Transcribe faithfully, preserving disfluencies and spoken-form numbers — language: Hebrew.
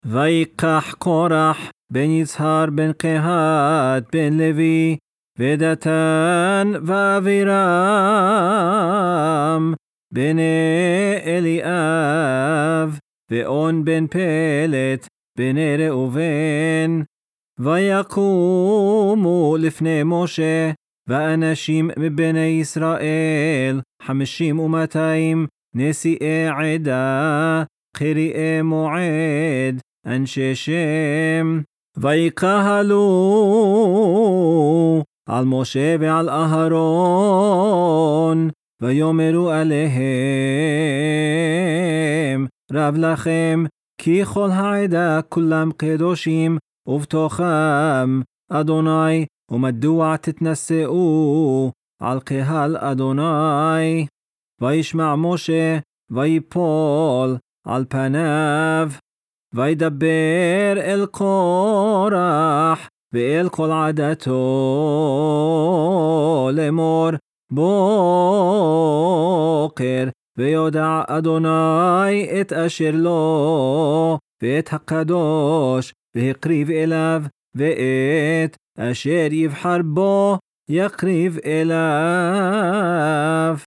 ויקח קורח בן יצהר בן קהת בן לוי ודתן ואבירם בני אליאב ואון בן פלט בני ראובן, ויקומו לפני משה ואנשים מבני ישראל חמישים ומאתיים נשיאי עדה קריאי מועד אנשי שם, ויקהלו על משה ועל אהרון ויאמרו עליהם רב לכם כי כל העדה כולם קדושים ובתוכם אדוני, ומדוע תתנשאו על קהל אדוני? וישמע משה ויפול על פניו וידבר אל קורח ואל כל עדתו לאמור, בוקר ויודע אדוני את אשר לו ואת הקדוש והקריב אליו, ואת אשר יבחר בו יקריב אליו.